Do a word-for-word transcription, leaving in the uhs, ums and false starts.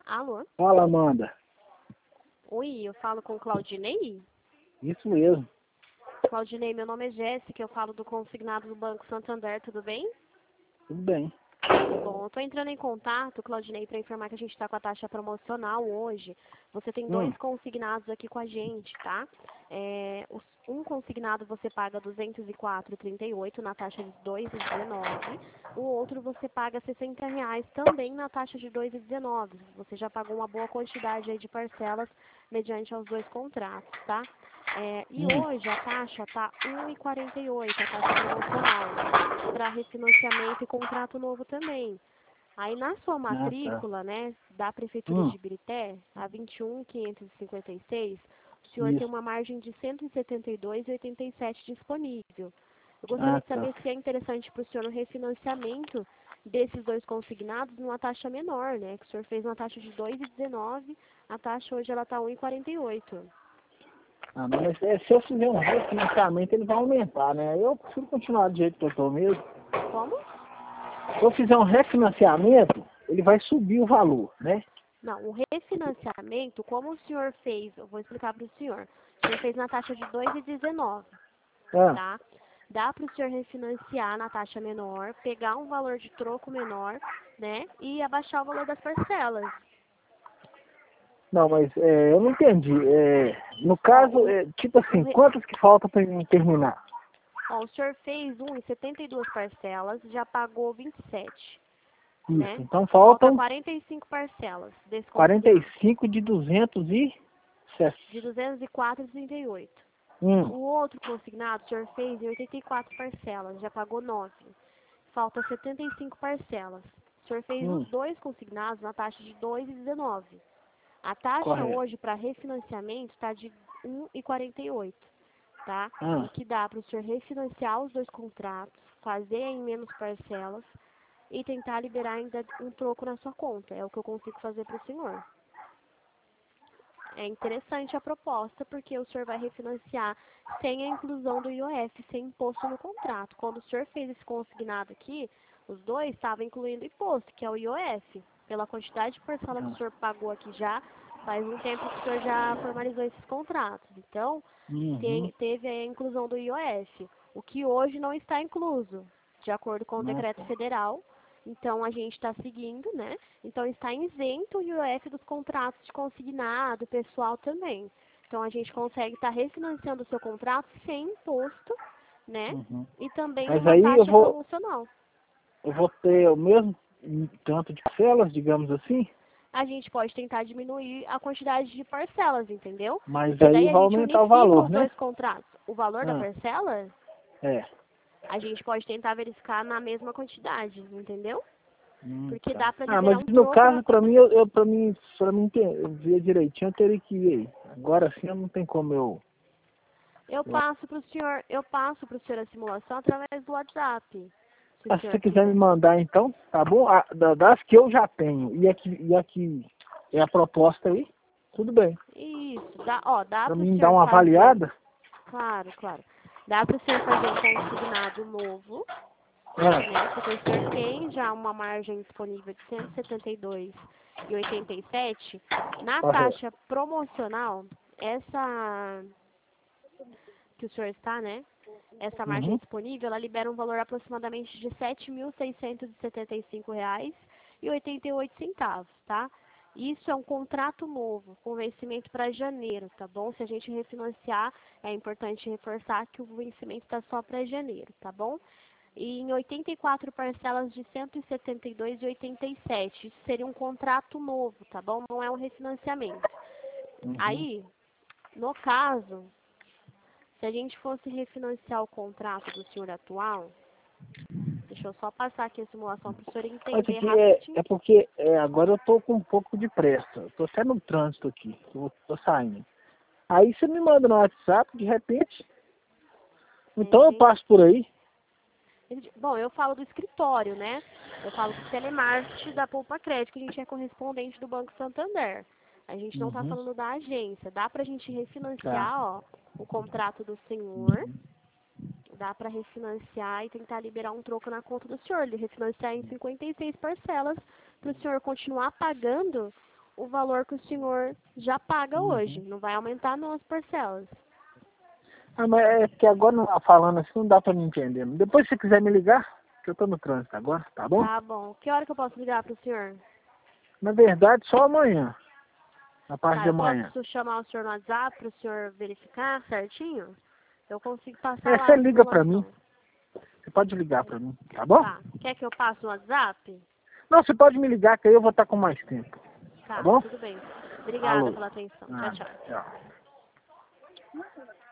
Alô? Fala, Amanda. Oi, eu falo com Claudinei? Isso mesmo. Claudinei, meu nome é Jéssica, eu falo do consignado do Banco Santander, tudo bem? Tudo bem. Bom, eu estou entrando em contato, Claudinei, para informar que a gente está com a taxa promocional hoje. Você tem Hum. dois consignados aqui com a gente, tá? É, os- um consignado você paga duzentos e quatro reais e trinta e oito centavos na taxa de dois reais e dezenove centavos. O outro você paga sessenta reais também na taxa de dois reais e dezenove centavos. Você já pagou uma boa quantidade aí de parcelas mediante aos dois contratos, tá? É, e Hum. hoje a taxa está um real e quarenta e oito centavos, a taxa promocional, para refinanciamento e contrato novo também. Aí na sua Ah, tá. matrícula, né, da Prefeitura Hum. de Ibirité, a vinte e um mil quinhentos e cinquenta e seis, o senhor tem Isso. uma margem de cento e setenta e dois reais e oitenta e sete centavos disponível. Eu gostaria Ah, de tá. saber se é interessante para o senhor o refinanciamento desses dois consignados numa taxa menor, né? Que o senhor fez uma taxa de dois reais e dezenove centavos, a taxa hoje ela está um real e quarenta e oito centavos. Ah, não, mas é, se eu fizer um refinanciamento, ele vai aumentar, né? Eu prefiro continuar do jeito que eu estou mesmo. Como? Se eu fizer um refinanciamento, ele vai subir o valor, né? Não, o refinanciamento, como o senhor fez, eu vou explicar para o senhor. O senhor fez na taxa de dois reais e dezenove centavos, Ah, tá? Dá para o senhor refinanciar na taxa menor, pegar um valor de troco menor, né? E abaixar o valor das parcelas. não, mas é, eu não entendi. É, no Ó, caso, o, é, tipo o, assim, re- quantas que faltam para mim terminar? ó, o senhor fez um em setenta e duas parcelas, já pagou vinte e sete, Isso. né? Então Falta faltam quarenta e cinco parcelas desse quarenta e consignado, cinco de duzentos e... de duzentos e quatro reais e trinta e oito centavos. Hum. O outro consignado, o senhor fez em oitenta e quatro parcelas, já pagou nove. Falta setenta e cinco parcelas. O senhor fez os Hum. dois consignados na taxa de dois reais e dezenove centavos. A taxa Correto. hoje para refinanciamento está de um real e quarenta e oito centavos, tá? O Ah. que dá para o senhor refinanciar os dois contratos, fazer em menos parcelas e tentar liberar ainda um troco na sua conta. É o que eu consigo fazer para o senhor. É interessante a proposta, porque o senhor vai refinanciar sem a inclusão do I O F, sem imposto no contrato. Quando o senhor fez esse consignado aqui, os dois estavam incluindo imposto, que é o I O F. Pela quantidade de parcela que o Ah. senhor pagou aqui já, faz um tempo que o senhor já formalizou esses contratos. Então, Uhum. tem, teve a inclusão do I O F, o que hoje não está incluso, de acordo com o Ah, decreto tá. federal. Então, a gente está seguindo, né? Então, está isento o I O F dos contratos de consignado, pessoal também. Então, a gente consegue estar refinanciando o seu contrato sem imposto, né? Uhum. E também Mas numa aí eu taxa vou, promocional. eu vou ter o mesmo tanto de parcelas, digamos assim, A gente pode tentar diminuir a quantidade de parcelas, entendeu? mas Porque aí daí a vai gente aumentar o unifica valor, os né? dois contratos. O valor da Ah, parcela, é. a gente pode tentar verificar na mesma quantidade, entendeu? Hum, Porque tá. dá para Ah, liberar mas um no troco na caso, pra conta. mim, eu, eu, pra mim, pra mim ter- eu ver direitinho, eu teria que ir aí. Agora sim, não tem como eu... Eu eu... passo para o senhor, eu passo para o senhor a simulação através do WhatsApp, se o Ah, se você senhor quiser me quiser. mandar, então, tá bom? Ah, da- das que eu já tenho e aqui, e aqui é a proposta aí, tudo bem. Isso, dá, ó, dá Pra para o mim dar senhor uma fazer, avaliada, claro, claro. Dá para o senhor fazer um consignado novo, né? ah, Porque o senhor tem já uma margem disponível de cento e setenta e dois reais e oitenta e sete centavos. Na correto. taxa promocional, essa que o senhor está, né? Essa margem Uhum. disponível, ela libera um valor aproximadamente de sete mil seiscentos e setenta e cinco reais e oitenta e oito centavos, tá? Isso é um contrato novo, com vencimento para janeiro, tá bom? Se a gente refinanciar, é importante reforçar que o vencimento está só para janeiro, tá bom? E em oitenta e quatro parcelas de cento e setenta e dois reais e oitenta e sete centavos. Isso seria um contrato novo, tá bom? Não é um refinanciamento. Uhum. Aí, no caso, se a gente fosse refinanciar o contrato do senhor atual, deixa eu só passar aqui a simulação para o senhor Mas entender aqui é, rapidinho. é porque é, agora eu tô com um pouco de pressa. Eu tô até no trânsito aqui. Eu tô saindo. Aí você me manda no WhatsApp, de repente. Então eu Entendi. passo por aí. Bom, eu falo do escritório, né? Eu falo do telemarketing da Poupa Crédito, que a gente é correspondente do Banco Santander. A gente não está Uhum. falando da agência. Dá para a gente Tá. refinanciar, ó, o contrato do senhor. Dá para refinanciar e tentar liberar um troco na conta do senhor. Ele refinanciar em cinquenta e seis parcelas para o senhor continuar pagando o valor que o senhor já paga Uhum. hoje. Não vai aumentar não as parcelas. Ah, mas é que agora não, falando assim não dá pra me entender. Depois se você quiser me ligar, que eu tô no trânsito agora, tá bom? Tá bom. Que hora que eu posso ligar pro senhor? Na verdade, só amanhã. Na parte Tá, de eu amanhã. posso chamar o senhor no WhatsApp pro senhor verificar certinho? Eu consigo passar É, lá você a liga pra mim. informação. Você pode ligar pra mim, tá bom? Tá. Quer que eu passe no WhatsApp? Não, você pode me ligar que aí eu vou estar com mais tempo. Tá Tá, bom? tudo bem. Obrigada Alô. pela atenção. Tchau, Nada. tchau. Tchau.